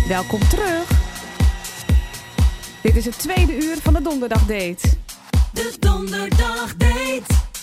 Welkom terug. Dit is het tweede uur van de Donderdagdate. De Donderdagdate.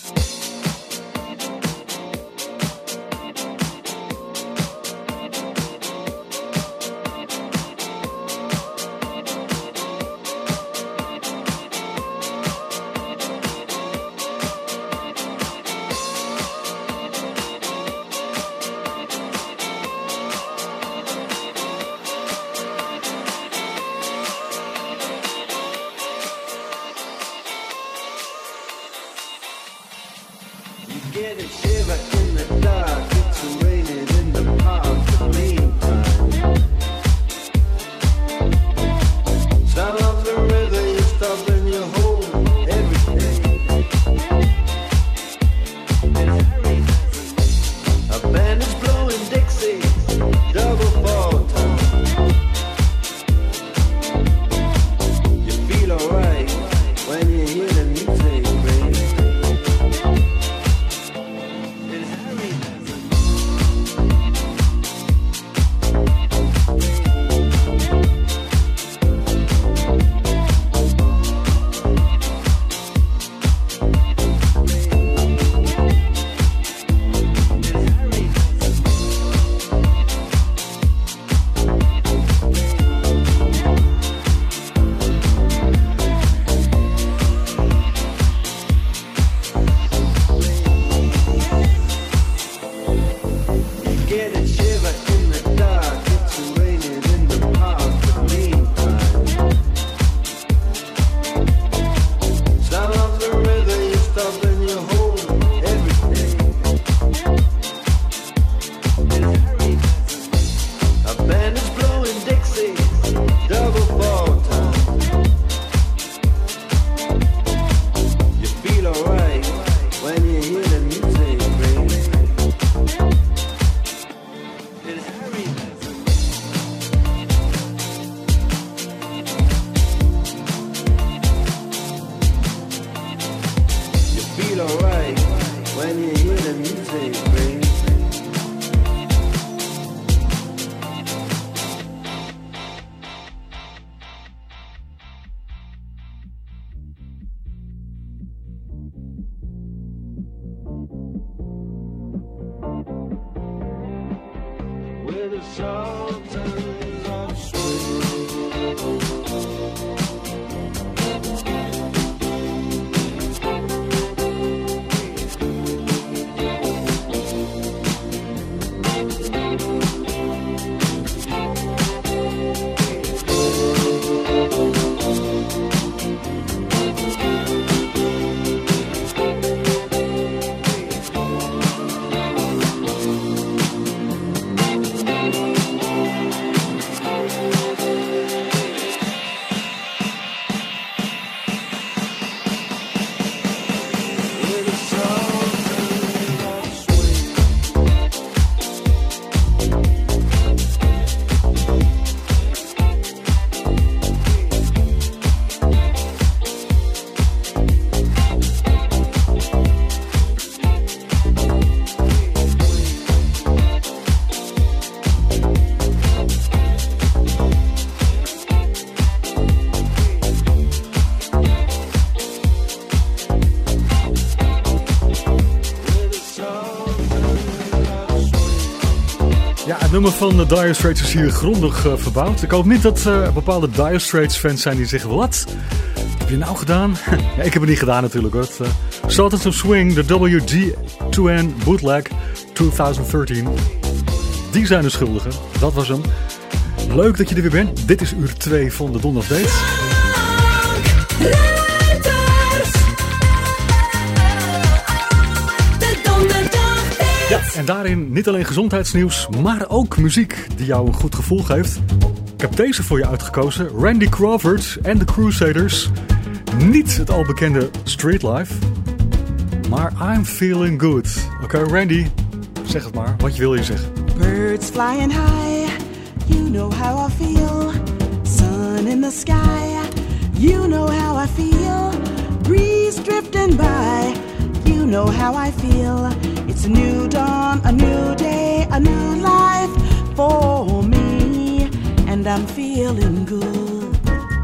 Het nummer van de Dire Straits is hier grondig verbouwd. Ik hoop niet dat bepaalde Dire Straits fans zijn die zeggen... Wat? Heb je nou gedaan? Ja, ik heb het niet gedaan natuurlijk hoor. Sultans of Swing, de WG2N Bootleg 2013. Die zijn de schuldigen. Dat was hem. Leuk dat je er weer bent. Dit is uur 2 van de Donderdagdate. Ja, en daarin niet alleen gezondheidsnieuws, maar ook muziek die jou een goed gevoel geeft. Ik heb deze voor je uitgekozen. Randy Crawford en The Crusaders. Niet het al bekende Street Life, maar I'm Feeling Good. Oké, Randy, zeg het maar. Wat wil je zeggen? Birds flying high, you know how I feel. Sun in the sky, you know how I feel. Breeze drifting by, you know how I feel. It's a new dawn, a new day, a new life for me. And I'm feeling good.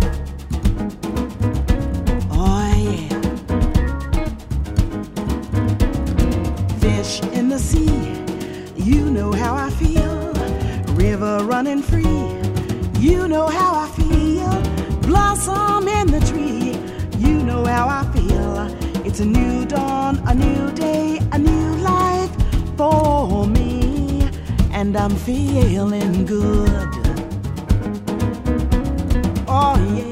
Oh yeah. Fish in the sea, you know how I feel. River running free, you know how I feel. Blossom in the tree, you know how I feel. It's a new dawn, a new day, a new life for me, and I'm feeling good. Oh yeah.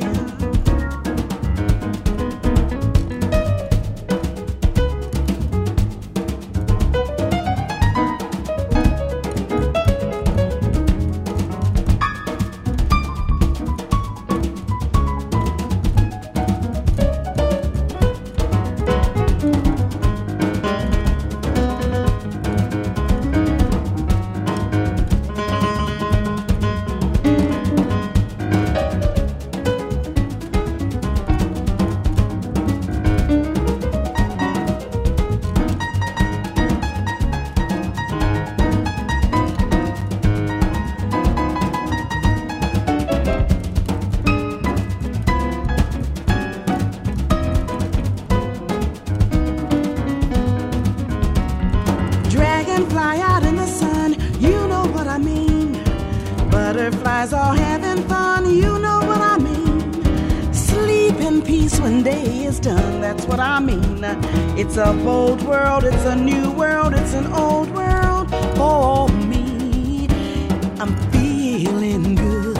Dragonfly out in the sun, you know what I mean. Butterflies all having fun, you know what I mean. Sleep in peace when day is done, that's what I mean. It's a bold world, it's a new world, it's an old world for me. I'm feeling good.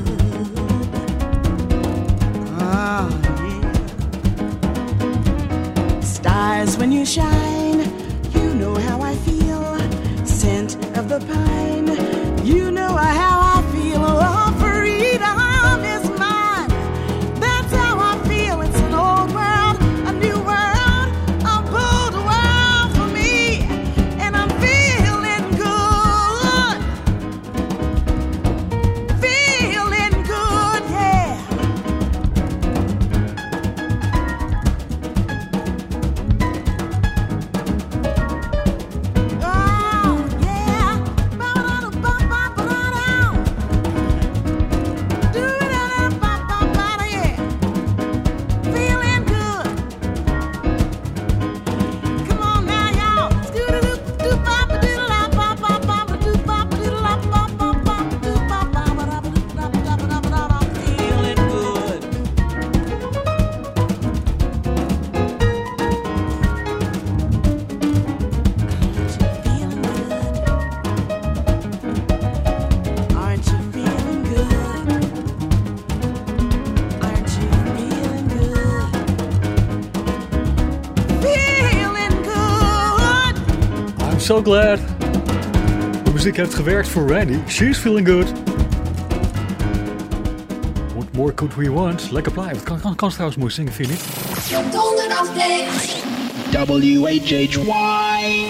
Ah, yeah. Stars when you shine, you know how I feel. Scent of the pine, you know how I feel. Oh, freedom is mine. That's how I feel. It's an old world, a new world, a bold world for me, and I'm feeling good. Feeling good, yeah. So glad. De muziek heeft gewerkt voor Randy. She's feeling good. What more could we want? Lekker blijven. Kan trouwens mooi zingen, vind je niet? Donderdagdate. WHHY.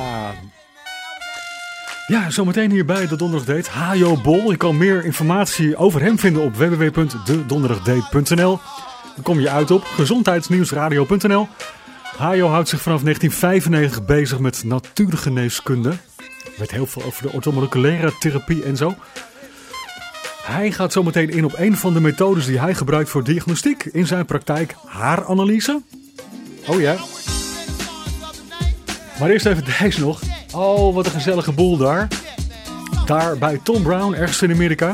Ja, zometeen hier bij de Donderdagdate. Hajo Bol. Je kan meer informatie over hem vinden op www.dedonderdagdate.nl. Dan kom je uit op gezondheidsnieuwsradio.nl. Hajo houdt zich vanaf 1995 bezig met natuurgeneeskunde. Er weet heel veel over de orthomoleculaire therapie en zo. Hij gaat zometeen in op een van de methodes die hij gebruikt voor diagnostiek in zijn praktijk, haaranalyse. Oh ja. Maar eerst even deze nog. Oh, wat een gezellige boel daar. Daar bij Tom Brown, ergens in Amerika.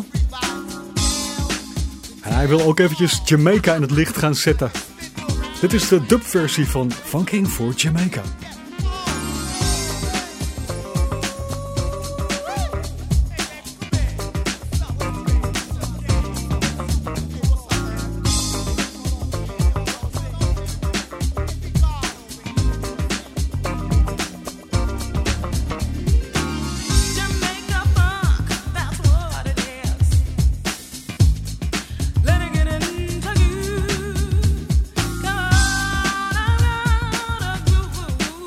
En hij wil ook eventjes Jamaica in het licht gaan zetten. Dit is de dubversie van Funking for Jamaica. Ooh.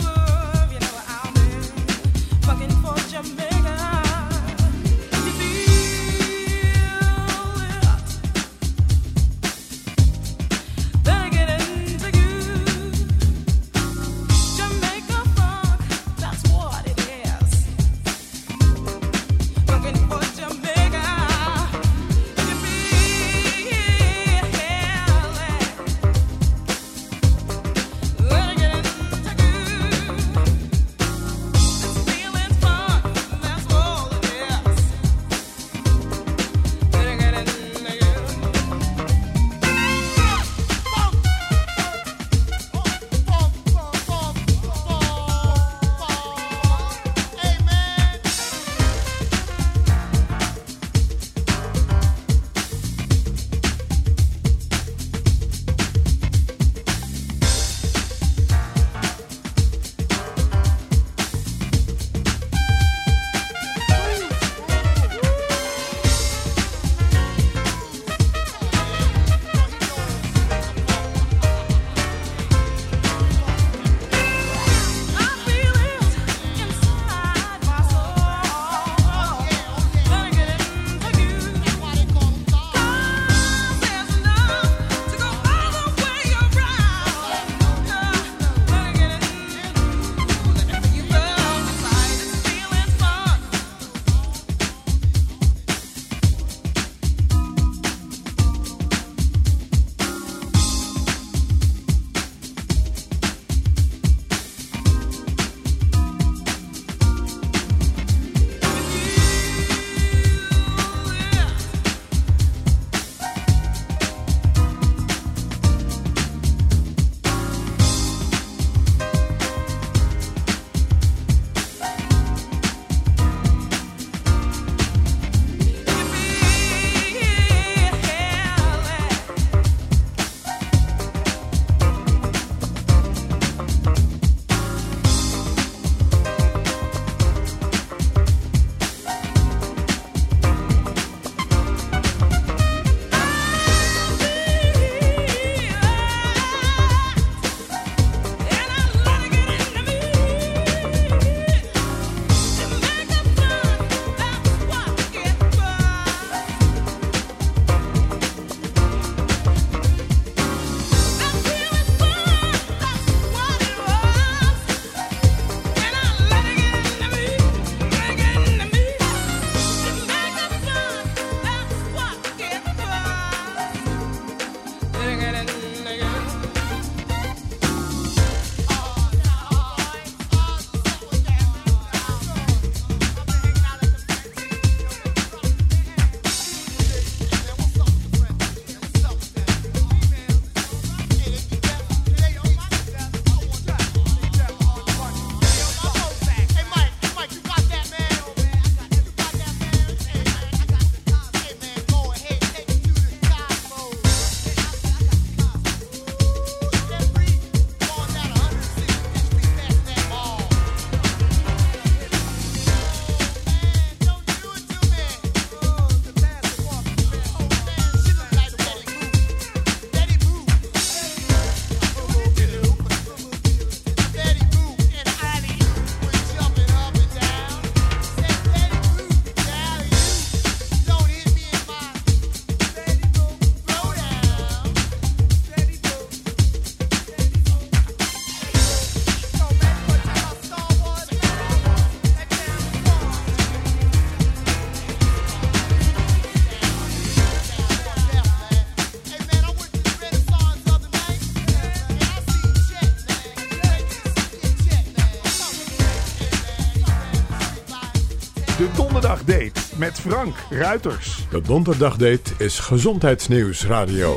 met Frank Ruiters. De Donderdagdate is Gezondheidsnieuws Radio.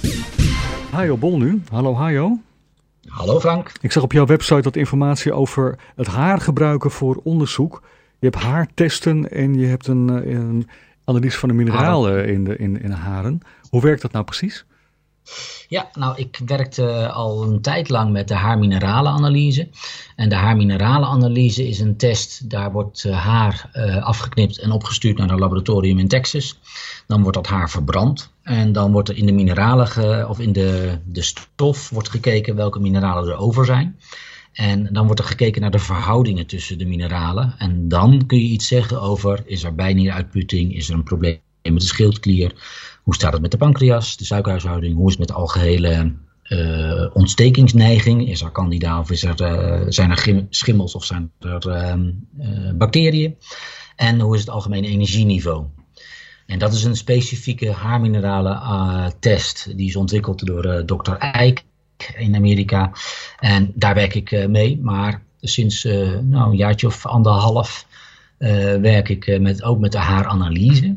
Hajo Bol nu. Hallo Hajo. Hallo Frank. Ik zag op jouw website wat informatie over het haar gebruiken voor onderzoek. Je hebt haartesten en je hebt een analyse van de mineralen in haren. Hoe werkt dat nou precies? Ja, nou ik werkte al een tijd lang met de haarmineralenanalyse. En de haarmineralenanalyse is een test, daar wordt haar afgeknipt en opgestuurd naar een laboratorium in Texas. Dan wordt dat haar verbrand en dan wordt er in de mineralen of in de stof wordt gekeken welke mineralen er over zijn. En dan wordt er gekeken naar de verhoudingen tussen de mineralen. En dan kun je iets zeggen over, is er bijnieruitputting, is er een probleem met de schildklier, hoe staat het met de pancreas, de suikerhuishouding, hoe is het met de algehele ontstekingsneiging, is er candida of zijn er schimmels of zijn er bacteriën en hoe is het algemene energieniveau. En dat is een specifieke haarmineralen test, die is ontwikkeld door Dr. Eijk in Amerika. En daar werk ik mee, maar sinds een jaartje of 1,5 werk ik ook met de haaranalyse.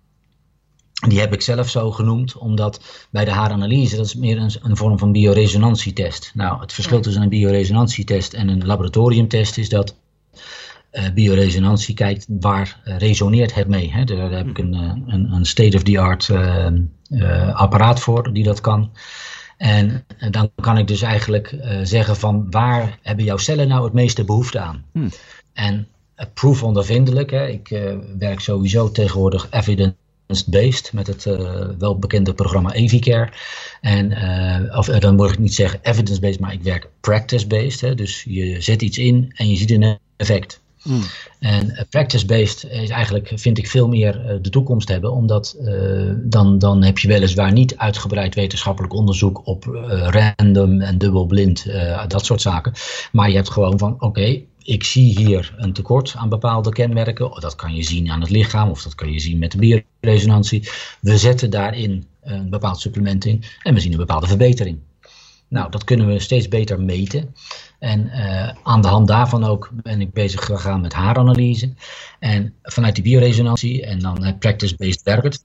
Die heb ik zelf zo genoemd, omdat bij de haaranalyse, dat is meer een vorm van bioresonantietest. Nou, het verschil tussen een bioresonantietest en een laboratoriumtest is dat bioresonantie kijkt waar resoneert het mee. Hè? Daar heb ik een state-of-the-art apparaat voor die dat kan. En dan kan ik dus eigenlijk zeggen van waar hebben jouw cellen nou het meeste behoefte aan. En proefondervindelijk, ik werk sowieso tegenwoordig evidence-based met het welbekende programma Evicare. En dan moet ik niet zeggen evidence-based, maar ik werk practice-based. Dus je zet iets in en je ziet een effect. En practice-based is eigenlijk, vind ik, veel meer de toekomst hebben, omdat dan heb je weliswaar niet uitgebreid wetenschappelijk onderzoek op random en dubbelblind, dat soort zaken. Maar je hebt gewoon van, oké, ik zie hier een tekort aan bepaalde kenmerken. Dat kan je zien aan het lichaam of dat kan je zien met de bioresonantie. We zetten daarin een bepaald supplement in en we zien een bepaalde verbetering. Nou, dat kunnen we steeds beter meten. En aan de hand daarvan ook ben ik bezig gegaan met haaranalyse. En vanuit die bioresonantie en dan practice-based werken,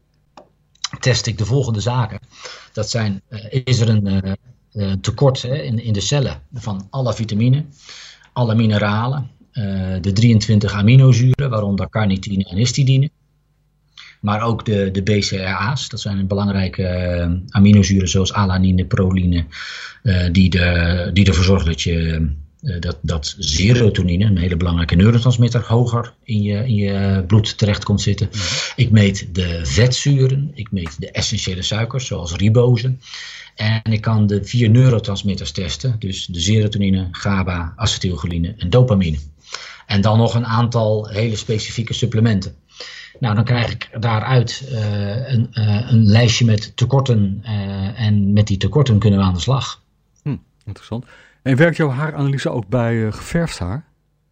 test ik de volgende zaken. Dat zijn, is er een tekort in de cellen van alle vitamine, alle mineralen, de 23 aminozuren, waaronder carnitine en histidine. Maar ook de BCAA's, dat zijn belangrijke aminozuren zoals alanine, proline, die ervoor zorgen dat serotonine, een hele belangrijke neurotransmitter, hoger in je bloed terecht komt zitten. Ik meet de vetzuren, ik meet de essentiële suikers zoals ribose. En ik kan de 4 neurotransmitters testen, dus de serotonine, GABA, acetylcholine en dopamine. En dan nog een aantal hele specifieke supplementen. Nou, dan krijg ik daaruit een lijstje met tekorten en met die tekorten kunnen we aan de slag. Interessant. En werkt jouw haaranalyse ook bij geverfd haar?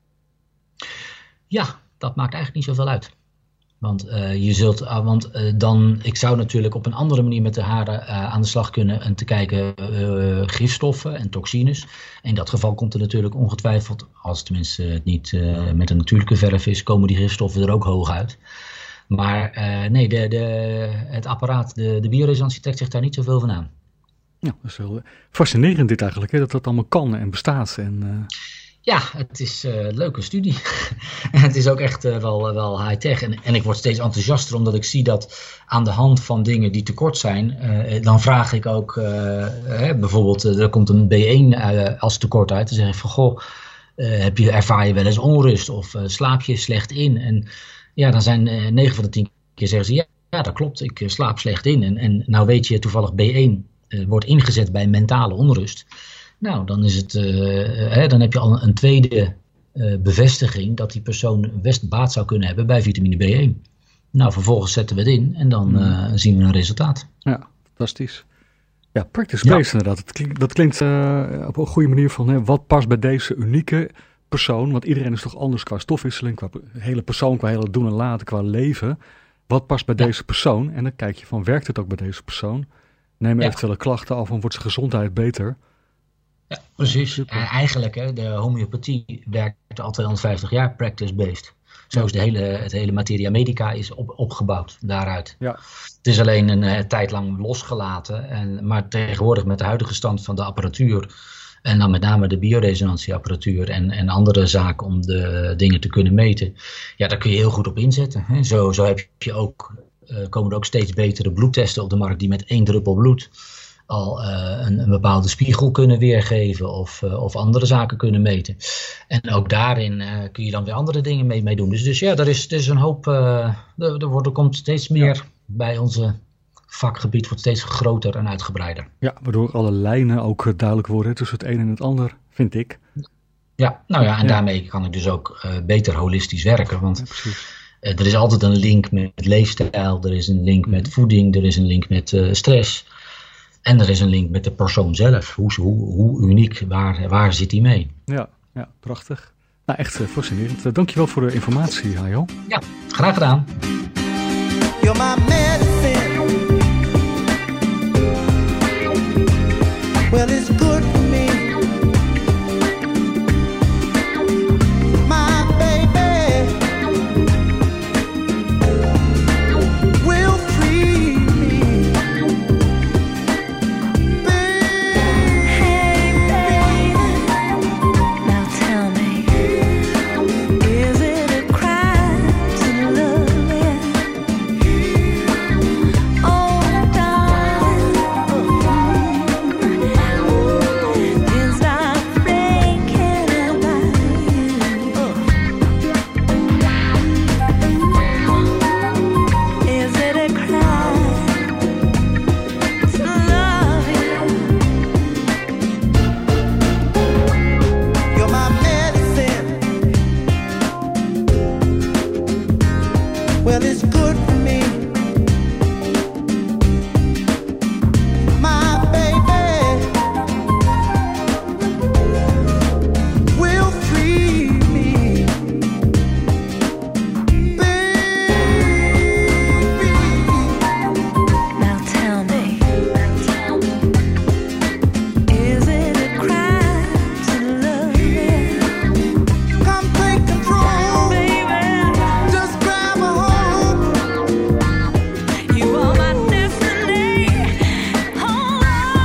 Ja, dat maakt eigenlijk niet zoveel uit. Want ik zou natuurlijk op een andere manier met de haren aan de slag kunnen en te kijken gifstoffen en toxines. In dat geval komt er natuurlijk ongetwijfeld, als tenminste het niet met een natuurlijke verf is, komen die gifstoffen er ook hoog uit. Maar nee, het apparaat, de bioresonantie trekt zich daar niet zoveel van aan. Ja, dat is wel fascinerend dit eigenlijk, hè? Dat dat allemaal kan en bestaat. Ja, het is een leuke studie. En het is ook echt wel high-tech. En ik word steeds enthousiaster omdat ik zie dat aan de hand van dingen die tekort zijn, dan vraag ik ook, bijvoorbeeld er komt een B1 als tekort uit. Dan zeg ik van, goh, ervaar je wel eens onrust of slaap je slecht in? En ja, dan zijn 9 van de 10 keer zeggen ze, ja, dat klopt, ik slaap slecht in. En nou weet je toevallig B1 wordt ingezet bij mentale onrust. Nou, dan is het, dan heb je al een tweede bevestiging dat die persoon best baat zou kunnen hebben bij vitamine B1. Nou, vervolgens zetten we het in en dan zien we een resultaat. Ja, fantastisch. Ja, practice-based inderdaad. Dat klinkt op een goede manier van wat past bij deze unieke persoon. Want iedereen is toch anders qua stofwisseling, qua hele persoon, qua hele doen en laten, qua leven. Wat past bij deze persoon? En dan kijk je van, werkt het ook bij deze persoon? Neem eventuele klachten af en wordt zijn gezondheid beter? Ja, precies. Eigenlijk, de homeopathie werkt al 250 jaar practice-based. Zo is het hele materia medica is opgebouwd daaruit. Ja. Het is alleen een tijd lang losgelaten. Maar tegenwoordig met de huidige stand van de apparatuur. En dan met name de bioresonantieapparatuur en andere zaken om de dingen te kunnen meten. Ja, daar kun je heel goed op inzetten. Hè. Zo heb je ook, komen er ook steeds betere bloedtesten op de markt die met 1 druppel bloed al een bepaalde spiegel kunnen weergeven of andere zaken kunnen meten. En ook daarin kun je dan weer andere dingen mee doen. Dus ja, er is een hoop, er komt steeds meer bij onze vakgebied, wordt steeds groter en uitgebreider. Ja, waardoor alle lijnen ook duidelijk worden tussen het een en het ander, vind ik. Ja, daarmee kan ik dus ook beter holistisch werken. Want er is altijd een link met leefstijl, er is een link met voeding, er is een link met stress. En er is een link met de persoon zelf. Hoe uniek, waar zit hij mee? Ja, prachtig. Nou, echt fascinerend. Dankjewel voor de informatie, Hajo. Ja, graag gedaan. You're my medicine. Well, it's good for me. My baby will free me. Hey, baby, now tell me, is it a crime to love you? Oh, darling, is that thinking about you? Is it a crime to love you? You're my medicine. Well, it's good for me. My baby will free me. Baby, Now tell me, is it a crime to love you? come take control. Baby, Just grab a hold. you are my destiny. Hold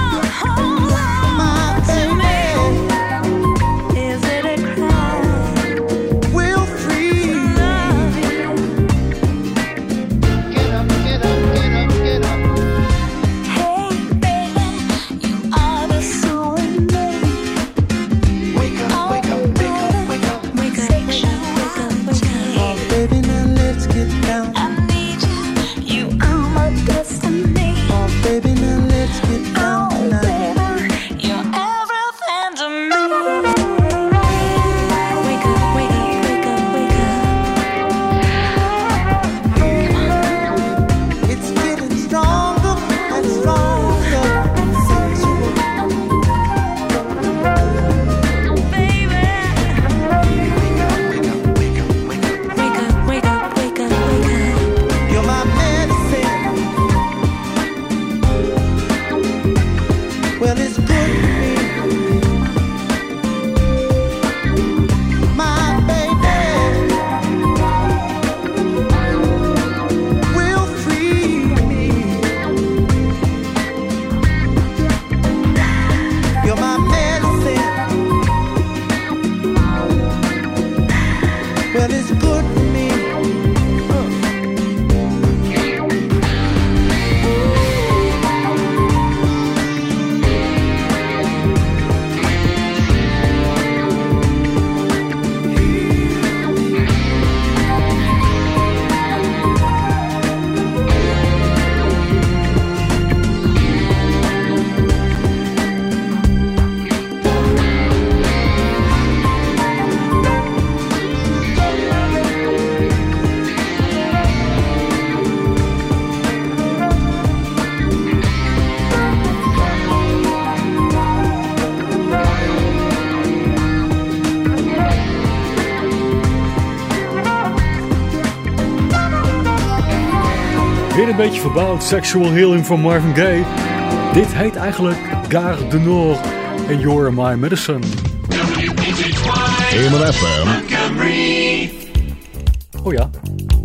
My on to me. baby Is it a crime will free to me. love you? Get up, get up, get up, get up. Hey, baby, you are the soul in me. Wake up, wake up, wake up, wake up. Wake up, wake up, wake up, wake up. Oh, baby, now let's get down. I need you. You are my destiny. Oh, baby, now let's get down Oh, tonight. baby, you're everything to me. Wake up, wake up, wake up, wake up. It's getting stronger and stronger. Sensual. Baby, Wake up, wake up, wake up, wake up. wake up, wake up, wake up, wake up. You're my medicine. Well, it's good for me. My baby will free me. You're my medicine. Well, it's good for me. Weer een beetje verbouwd, Sexual Healing van Marvin Gaye. Dit heet eigenlijk Gare du Nord en You're My Medicine. Eamon FM. Oh ja.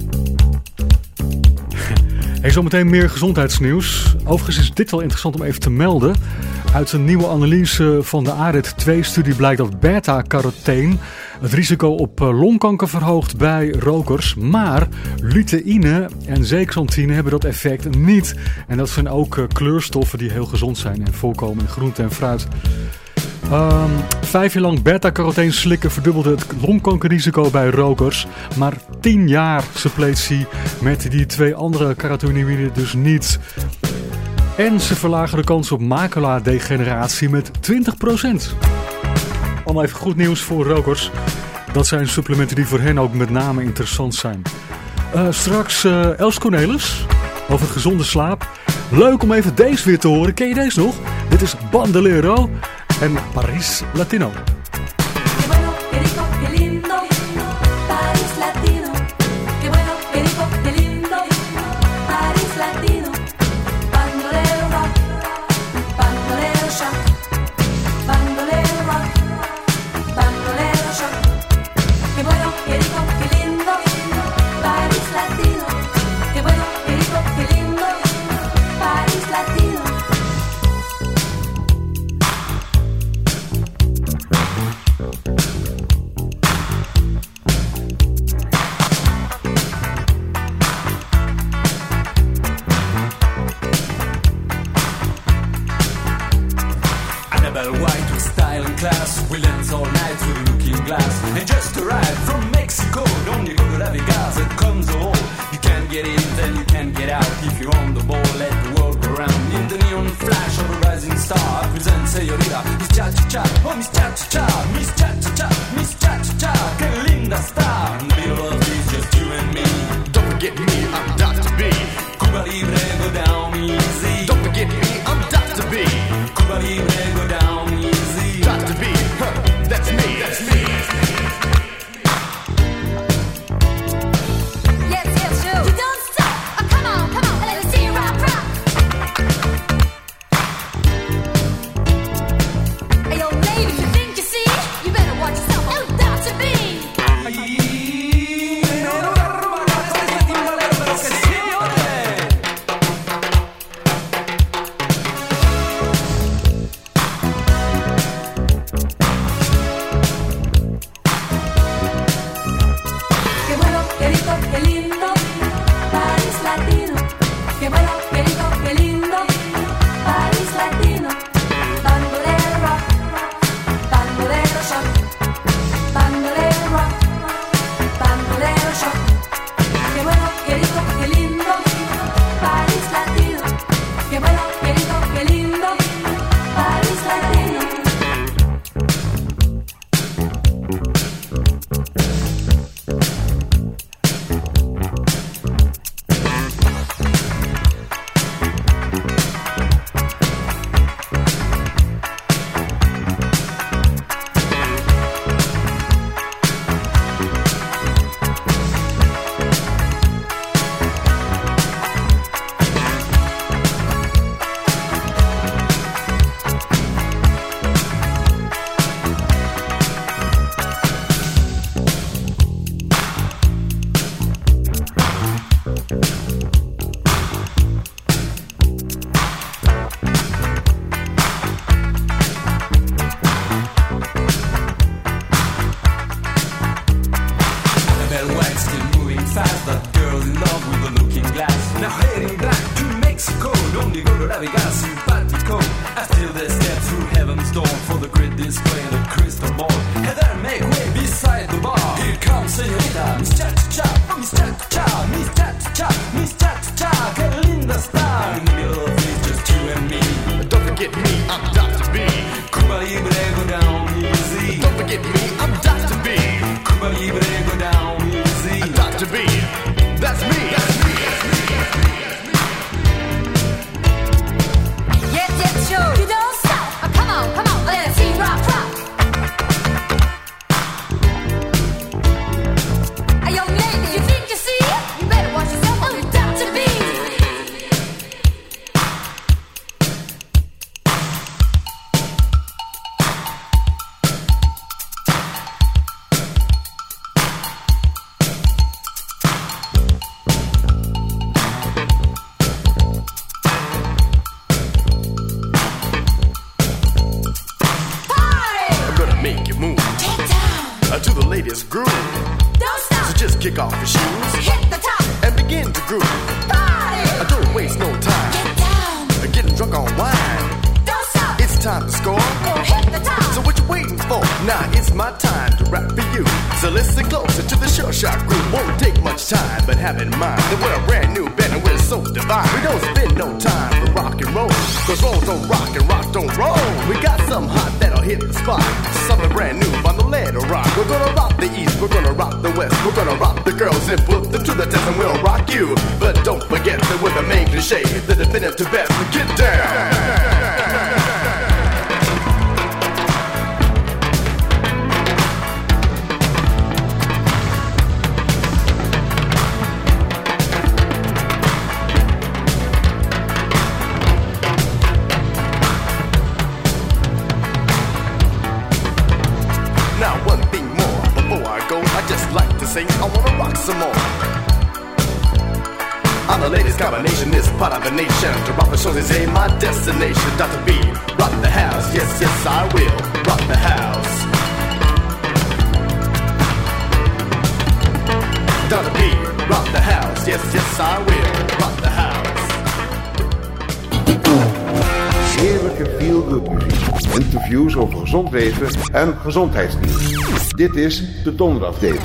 Hey, zometeen meer gezondheidsnieuws. Overigens is dit wel interessant om even te melden. Uit een nieuwe analyse van de ARED-2-studie blijkt dat beta-carotene het risico op longkanker verhoogt bij rokers. Maar luteïne en zeaxanthine hebben dat effect niet. En dat zijn ook kleurstoffen die heel gezond zijn en voorkomen in groente en fruit. 5 jaar lang beta-carotene slikken verdubbelde het longkankerrisico bij rokers. Maar 10 jaar suppletie met die 2 andere carotenoïden dus niet. En ze verlagen de kans op macula-degeneratie met 20%. Allemaal even goed nieuws voor rokers. Dat zijn supplementen die voor hen ook met name interessant zijn. Straks Els Cornelis over gezonde slaap. Leuk om even deze weer te horen. Ken je deze nog? Dit is Bandolero en Paris Latino. begin to groove. I don't waste no time. Get down, Getting drunk on wine. don't stop, It's time to score. or hit the top. So what you waiting for? Now it's my time to rap for you. So listen closer to the Sure Shot Group. Won't take much time, but have in mind that we're a brand new band and we're so divine. We don't spend no time for rock and roll, cause roll don't rock and rock don't roll. We got something hot that'll hit the spot. Something brand new on the lead or rock. We're gonna rock the east, we're gonna rock the west. We're gonna rock the girls and put them to the test and we'll rock you. But don't forget that we're the main cliche, the definitive best. Get down. Now one thing more, before I go, I just like to say I wanna rock some more. I'm the latest combination, this part of the nation. To rock the shows is my destination. Dr. B, rock the house, yes, yes I will, rock the house. Dr. B, rock the house, yes, yes I will, rock the house. Heerlijke feel-good muziek. Interviews over gezond leven en gezondheidsnieuws. Dit is de Donderdagdate.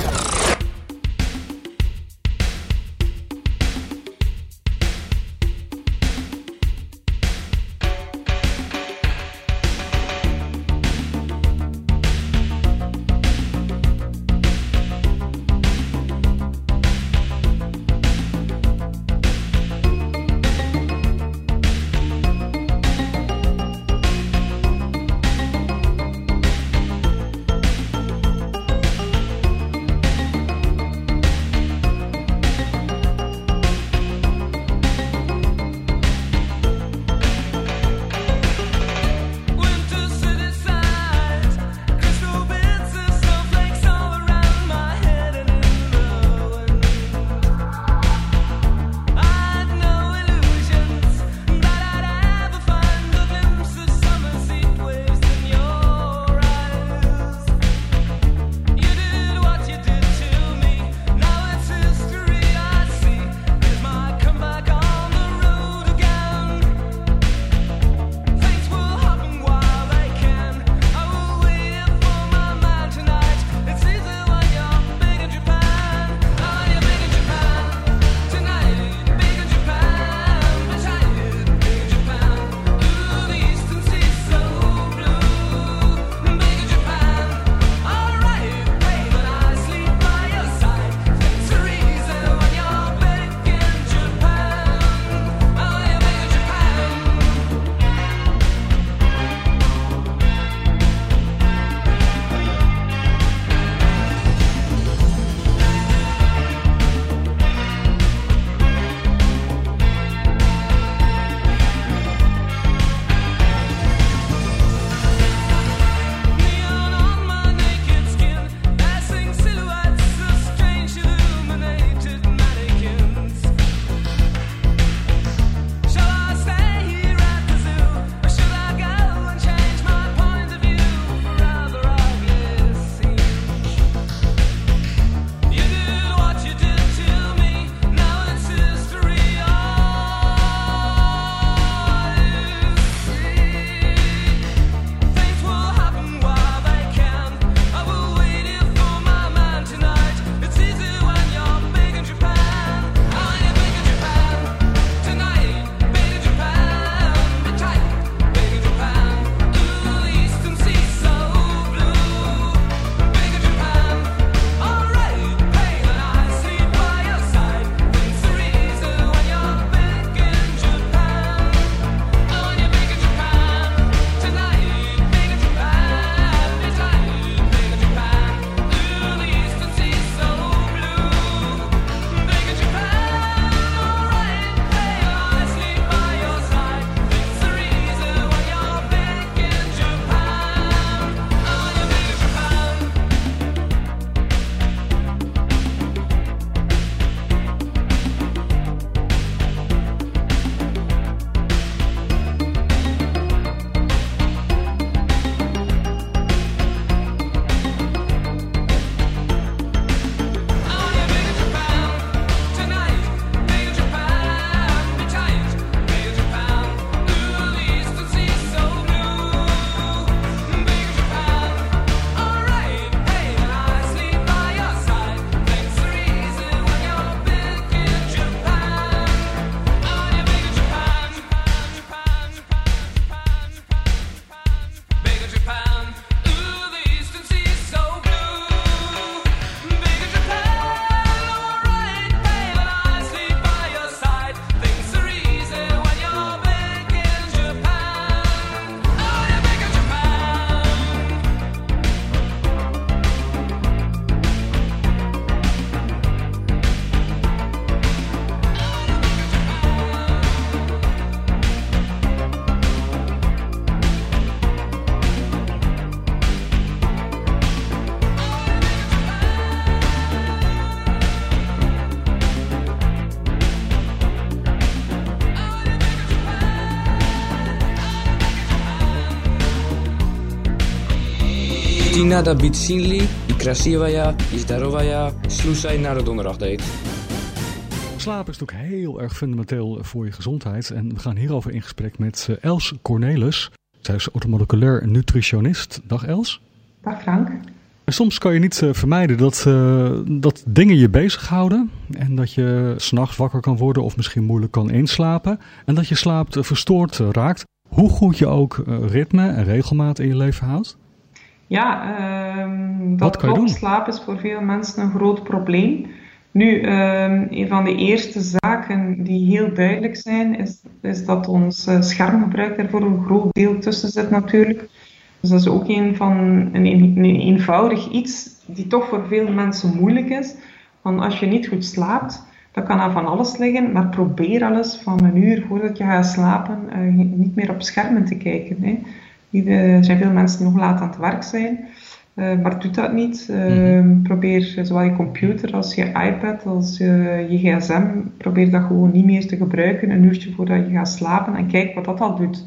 Jutina da Bitsinli, I Krasivaya, I Zdarovaya, Slušaj naar de donderdagdate. Slaap is natuurlijk heel erg fundamenteel voor je gezondheid. En we gaan hierover in gesprek met Els Cornelis. Zij is orthomoleculair nutritionist. Dag Els. Dag Frank. En soms kan je niet vermijden dat dingen je bezighouden. En dat je 's nachts wakker kan worden of misschien moeilijk kan inslapen. En dat je slaap verstoord raakt. Hoe goed je ook ritme en regelmaat in je leven houdt. Ja, dat klopt. Slaap is voor veel mensen een groot probleem. Nu, een van de eerste zaken die heel duidelijk zijn, is dat ons schermgebruik er voor een groot deel tussen zit natuurlijk. Dus dat is ook een eenvoudig iets die toch voor veel mensen moeilijk is. Want als je niet goed slaapt, dan kan aan van alles liggen, maar probeer alles van een uur voordat je gaat slapen niet meer op schermen te kijken. Hè. Er zijn veel mensen die nog laat aan het werk zijn. Maar doe dat niet. Probeer zowel je computer als je iPad, als je gsm, probeer dat gewoon niet meer te gebruiken een uurtje voordat je gaat slapen en kijk wat dat al doet.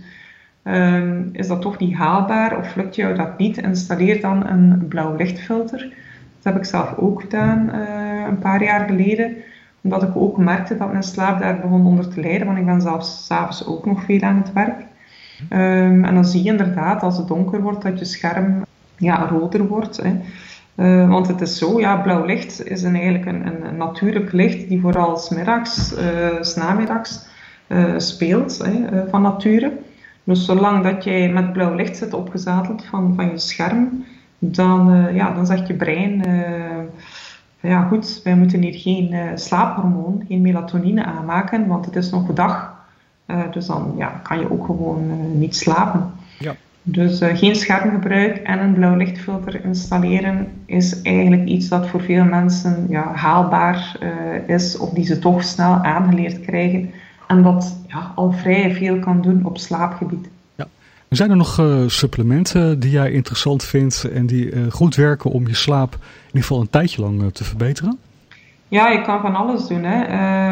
Is dat toch niet haalbaar of lukt jou dat niet? Installeer dan een blauw lichtfilter. Dat heb ik zelf ook gedaan een paar jaar geleden, omdat ik ook merkte dat mijn slaap daar begon onder te lijden, want ik ben zelfs 's avonds ook nog veel aan het werk. En dan zie je inderdaad als het donker wordt dat je scherm roder wordt. Hè. Want het is zo, blauw licht is eigenlijk een natuurlijk licht die vooral 's middags, 's namiddags speelt van nature. Dus zolang dat jij met blauw licht zit opgezadeld van je scherm, dan zegt je brein, goed, wij moeten hier geen slaaphormoon, geen melatonine aanmaken, want het is nog dag. Dus dan kan je ook gewoon niet slapen. Ja. Dus geen schermgebruik en een blauw lichtfilter installeren is eigenlijk iets dat voor veel mensen haalbaar is, of die ze toch snel aangeleerd krijgen. En dat al vrij veel kan doen op slaapgebied. Ja. Zijn er nog supplementen die jij interessant vindt en die goed werken om je slaap in ieder geval een tijdje lang te verbeteren? Ja, je kan van alles doen. Hè.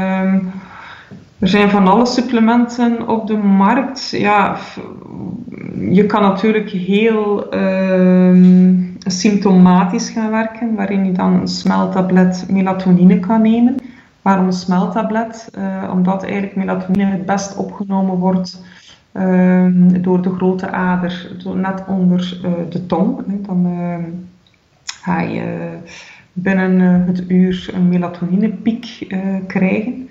Er zijn van alle supplementen op de markt. Ja, je kan natuurlijk heel symptomatisch gaan werken, waarin je dan een smeltablet melatonine kan nemen. Waarom een smeltablet? Omdat eigenlijk melatonine het best opgenomen wordt door de grote ader, net onder de tong. Dan ga je binnen het uur een melatoninepiek krijgen.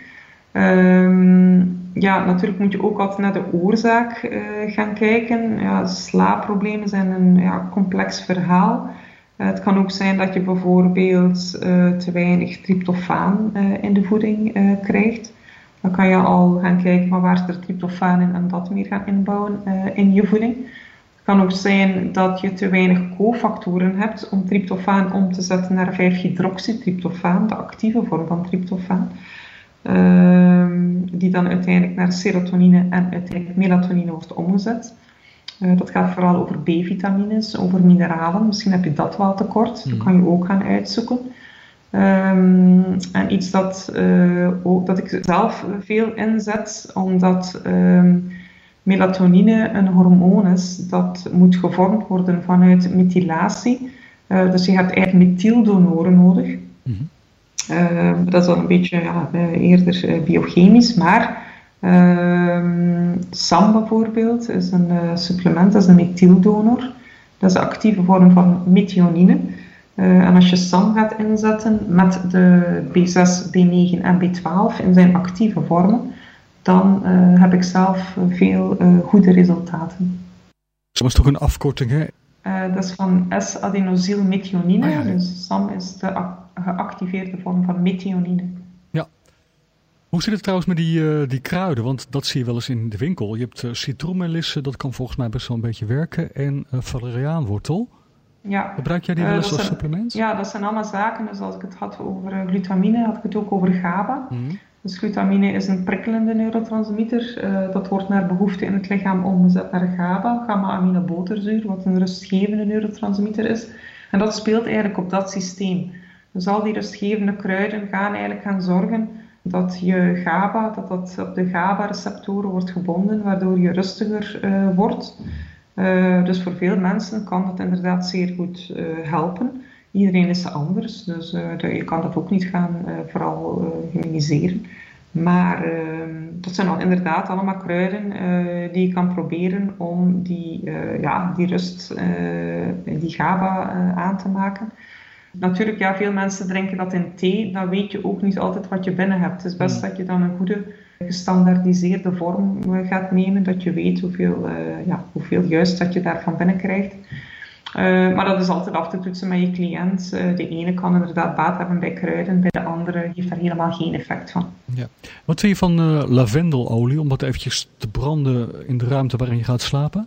Natuurlijk moet je ook altijd naar de oorzaak gaan kijken. Slaapproblemen zijn een complex verhaal. Het kan ook zijn dat je bijvoorbeeld te weinig tryptofaan in de voeding krijgt. Dan kan je al gaan kijken van waar zit er tryptofaan in en dat meer gaan inbouwen in je voeding. Het kan ook zijn dat je te weinig cofactoren hebt om tryptofaan om te zetten naar 5-hydroxytryptofaan, de actieve vorm van tryptofaan. Die dan uiteindelijk naar serotonine en uiteindelijk melatonine wordt omgezet. Dat gaat vooral over B-vitamines, over mineralen. Misschien heb je dat wel tekort. Dat kan je ook gaan uitzoeken. En iets dat ik zelf veel inzet, omdat melatonine een hormoon is dat moet gevormd worden vanuit methylatie. Dus je hebt eigenlijk methyldonoren nodig. Dat is dan een beetje eerder biochemisch, maar SAM bijvoorbeeld is een supplement, dat is een methyldonor. Dat is de actieve vorm van methionine. En als je SAM gaat inzetten met de B6, B9 en B12 in zijn actieve vormen, dan heb ik zelf veel goede resultaten. Dat is toch een afkorting, hè? Dat is van S-adenosylmethionine. Dus SAM is de geactiveerde vorm van methionine. Ja. Hoe zit het trouwens met die kruiden? Want dat zie je wel eens in de winkel. Je hebt citroenmelisse, dat kan volgens mij best wel een beetje werken. En valeriaanwortel. Ja. Gebruik jij die wel eens als supplement? Ja, dat zijn allemaal zaken. Dus als ik het had over glutamine, had ik het ook over GABA. Dus glutamine is een prikkelende neurotransmitter. Dat wordt naar behoefte in het lichaam omgezet naar GABA, gamma-aminobuterzuur, wat een rustgevende neurotransmitter is. En dat speelt eigenlijk op dat systeem. Dus al die rustgevende kruiden gaan zorgen dat je GABA, dat op de GABA-receptoren wordt gebonden, waardoor je rustiger wordt. Dus voor veel mensen kan dat inderdaad zeer goed helpen. Iedereen is anders, dus je kan dat ook niet gaan vooral minimaliseren. Maar dat zijn inderdaad allemaal kruiden die je kan proberen om die rust, die GABA aan te maken. Natuurlijk, veel mensen drinken dat in thee, dan weet je ook niet altijd wat je binnen hebt. Het is best dat je dan een goede gestandaardiseerde vorm gaat nemen, dat je weet hoeveel juist dat je daarvan binnenkrijgt. Maar dat is altijd af te toetsen met je cliënt. De ene kan inderdaad baat hebben bij kruiden, bij de andere heeft daar helemaal geen effect van. Ja. Wat vind je van lavendelolie, om dat eventjes te branden in de ruimte waarin je gaat slapen?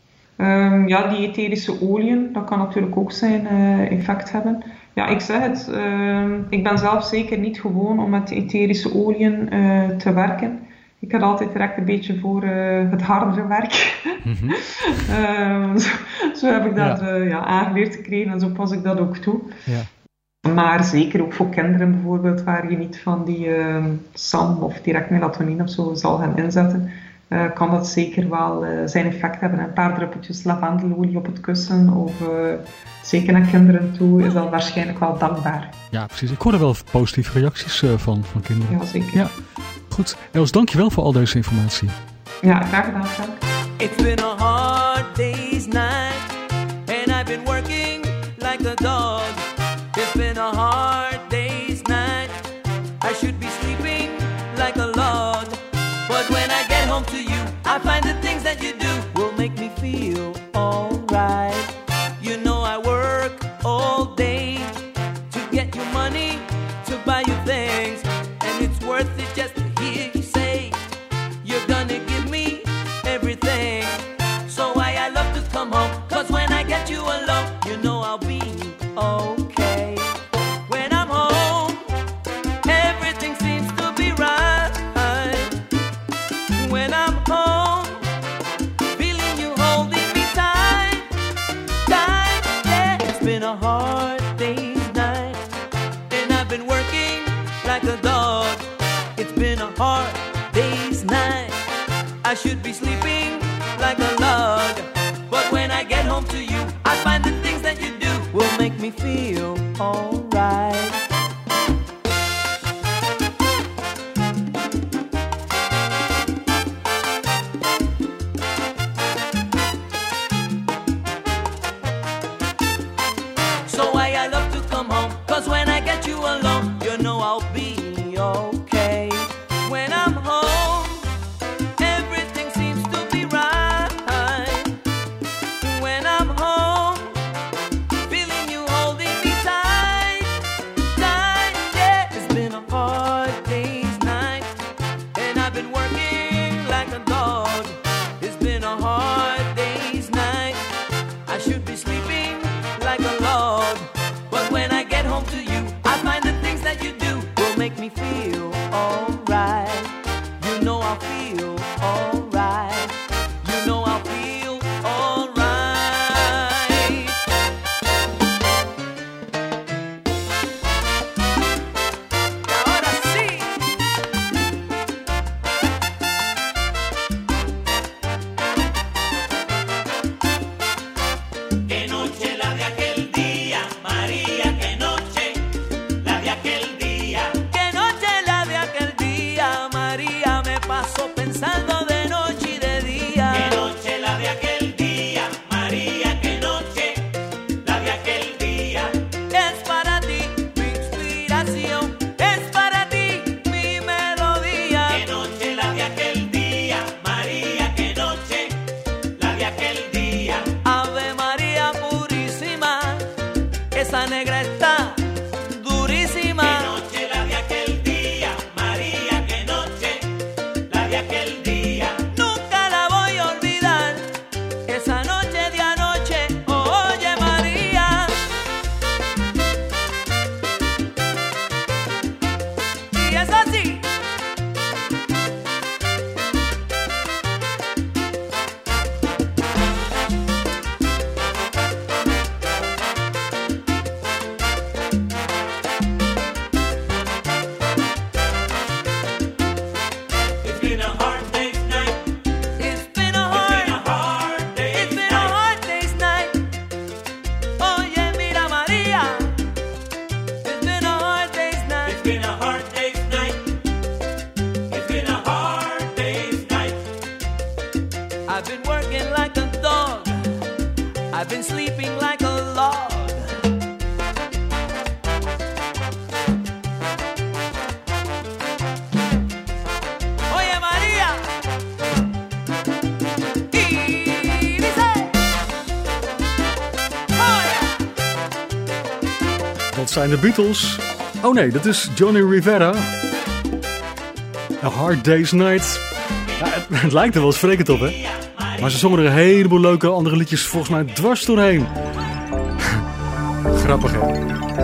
Die etherische oliën, dat kan natuurlijk ook zijn effect hebben. Ja, ik zeg het, ik ben zelf zeker niet gewoon om met etherische oliën te werken. Ik had altijd direct een beetje voor het hardere werk. Mm-hmm. Zo heb ik dat aangeleerd gekregen en zo pas ik dat ook toe. Ja. Maar zeker ook voor kinderen bijvoorbeeld, waar je niet van die SAM of direct melatonine of zo zal gaan inzetten, kan dat zeker wel zijn effect hebben. Een paar druppeltjes lavendelolie op het kussen of zeker naar kinderen toe is dat waarschijnlijk wel dankbaar. Ja, precies. Ik hoor er wel positieve reacties van kinderen. Ja, zeker. Ja. Goed. Els, dankjewel voor al deze informatie. Ja, graag gedaan, Frank. It's been a hard day's night and I've been working like a dog. It's been a hard day's night. I should be sleeping like a log. But when I get home to you, I find the things that you do will make me feel alright. You know I work all day to get you money, to buy you things, and it's worth it just to hear you say you're gonna give me everything. So why I love to come home, 'cause when I get you alone, you know I'll be okay. When I'm home, everything seems to be right. When I'm home, feeling you holding me tight, tight, yeah. It's been a hard day's night, and I've been working like a dog. It's been a hard day's night. I should be sleeping like a log. But when I get home to you, I find the things that you do will make me feel alright. So why I love to come home, 'cause when I get you alone, you know I'll be okay. When I'm home, everything seems to be right. When I'm home, feeling you holding me tight, tight, yeah. It's been a hard day's night, and I've been working like a dog. It's been a hard day's night. I should be sleeping like a log. But when I get home to you, I find the things that you do will make me feel alright. You know I'll feel alright. You know I'll feel alright. Ahora sí. Qué noche la de aquel día, María, qué noche la de aquel día. Qué noche la de aquel día, María, me paso pensando de noche y de día. Qué noche la de aquel día, María, qué noche la de aquel día. Es para ti mi inspiración, es para ti mi melodía. Qué noche la de aquel día, María, qué noche la de aquel día. Ave María purísima, esa negra está durísima. Qué noche la de aquel día, María, qué noche la de aquel been sleeping like a log. Oye Maria, Dat zijn de Beatles. Oh nee, dat is Johnny Rivera. A Hard Day's Night. Ja, het lijkt er wel eens sprekend op, hè? Maar ze zongen er een heleboel leuke andere liedjes volgens mij dwars doorheen. Grappig, hè?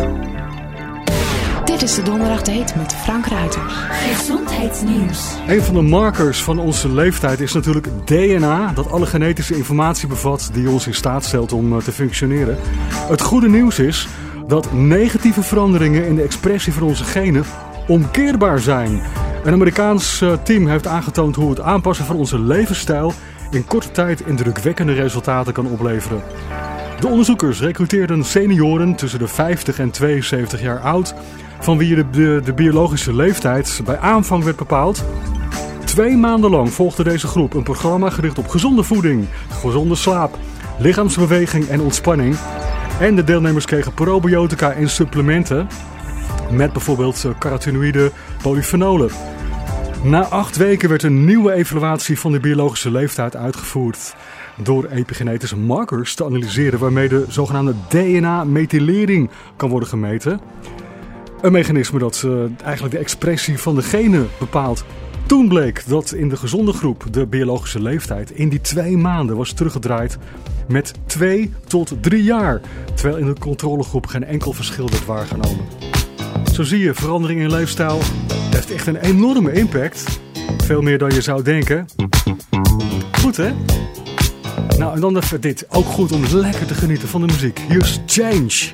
Dit is de Donderdag Date met Frank Ruiter. Gezondheidsnieuws. Een van de markers van onze leeftijd is natuurlijk DNA, dat alle genetische informatie bevat die ons in staat stelt om te functioneren. Het goede nieuws is dat negatieve veranderingen in de expressie van onze genen omkeerbaar zijn. Een Amerikaans team heeft aangetoond hoe het aanpassen van onze levensstijl in korte tijd indrukwekkende resultaten kan opleveren. De onderzoekers recruteerden senioren tussen de 50 en 72 jaar oud, van wie de biologische leeftijd bij aanvang werd bepaald. 2 maanden lang volgde deze groep een programma gericht op gezonde voeding, gezonde slaap, lichaamsbeweging en ontspanning. En de deelnemers kregen probiotica en supplementen met bijvoorbeeld carotinoïden, polyfenolen. Na 8 weken werd een nieuwe evaluatie van de biologische leeftijd uitgevoerd door epigenetische markers te analyseren waarmee de zogenaamde DNA-methylering kan worden gemeten. Een mechanisme dat eigenlijk de expressie van de genen bepaalt. Toen bleek dat in de gezonde groep de biologische leeftijd in die 2 maanden was teruggedraaid met 2 tot 3 jaar. Terwijl in de controlegroep geen enkel verschil werd waargenomen. Zo zie je, verandering in leefstijl heeft echt een enorme impact. Veel meer dan je zou denken. Goed, hè? Nou, en dan even dit. Ook goed om lekker te genieten van de muziek. Hier is Change.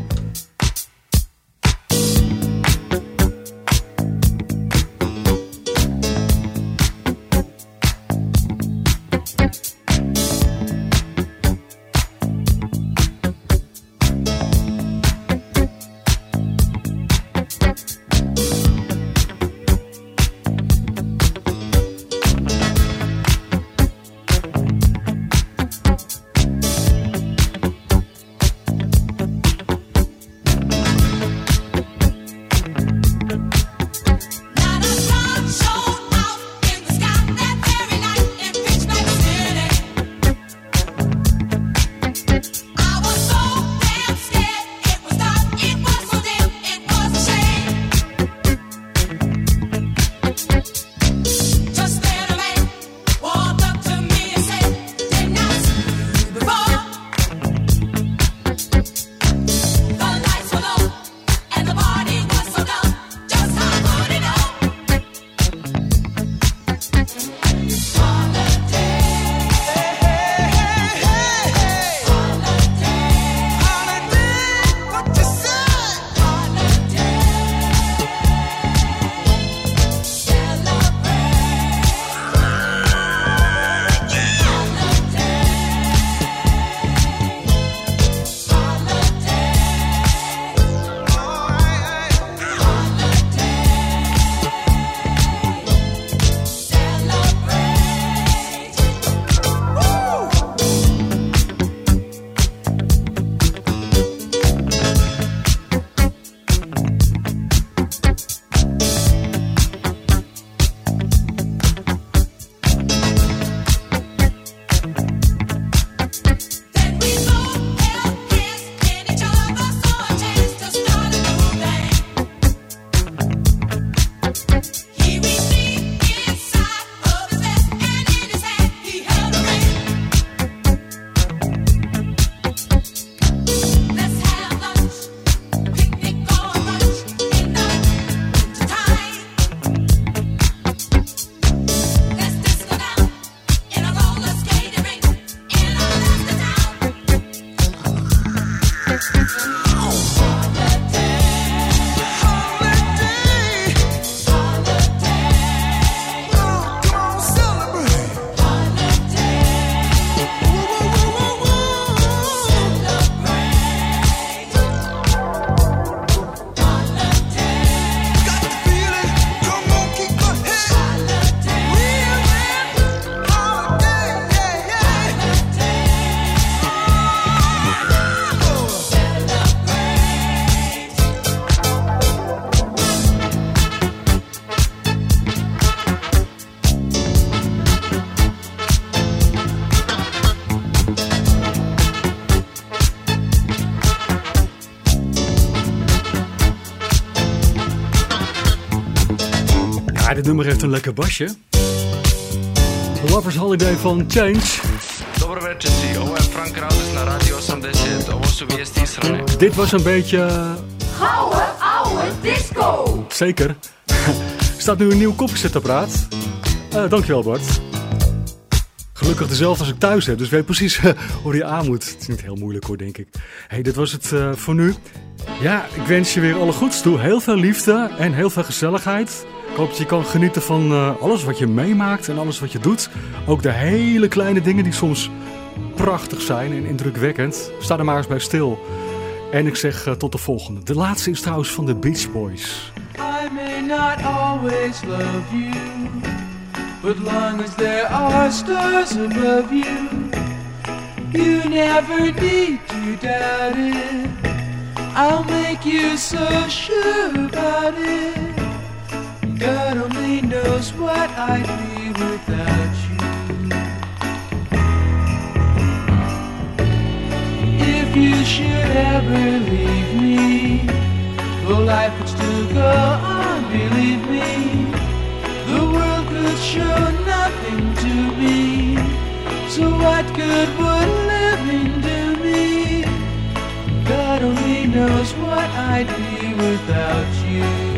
nummer heeft een lekker basje. The Lover's Holiday van Change. Dobro večer si, ovo je Frank Raudis na Radio 80. Ovo su vijesti Israël. Dit was een beetje... Oude disco! Zeker. Staat nu een nieuw koffiezetapparaat. Dankjewel Bart. Gelukkig dezelfde als ik thuis heb, dus ik weet precies hoe die aan moet. Het is niet heel moeilijk hoor, denk ik. Hey, dit was het voor nu. Ja, ik wens je weer alle goeds toe. Heel veel liefde en heel veel gezelligheid. Ik hoop dat je kan genieten van alles wat je meemaakt en alles wat je doet. Ook de hele kleine dingen die soms prachtig zijn en indrukwekkend. Sta er maar eens bij stil. En ik zeg tot de volgende. De laatste is trouwens van de Beach Boys. I may not always love you, but long as there are stars above you, you never need to doubt it. I'll make you so sure about it. God only knows what I'd be without you. If you should ever leave me, though life would still go on, believe me, the world could show nothing to me. So what good would living do me? God only knows what I'd be without you.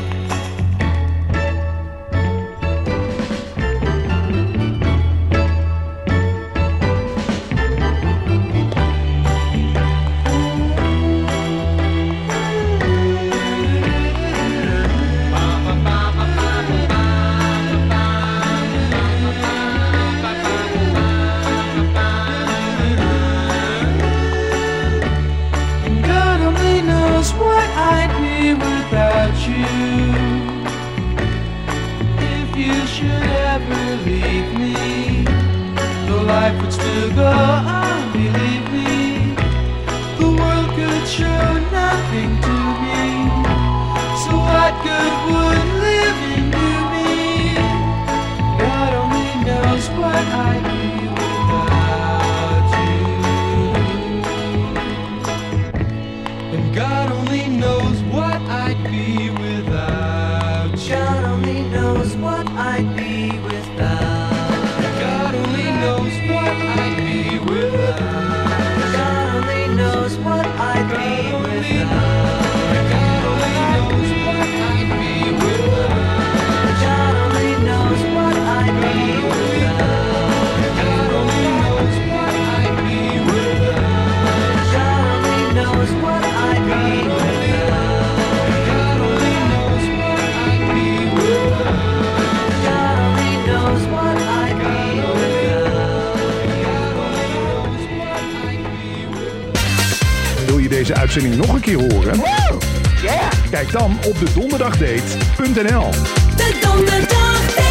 Life would still go on, believe me. The world could show nothing to me. So what good would living do me? God only knows what I'd be without you. And God only knows what I'd be without you. God only knows what I'd be without. God only knows what I'd be without. God only knows what I'd be without. God only knows what I'd be without. God only knows what I'd be without. God only knows what I'd be without. God only knows what I'd be without. God only knows what I'd be without. God only knows what I'd be. Wil je deze uitzending nog een keer horen? Kijk dan op de donderdagdate.nl. De Donderdag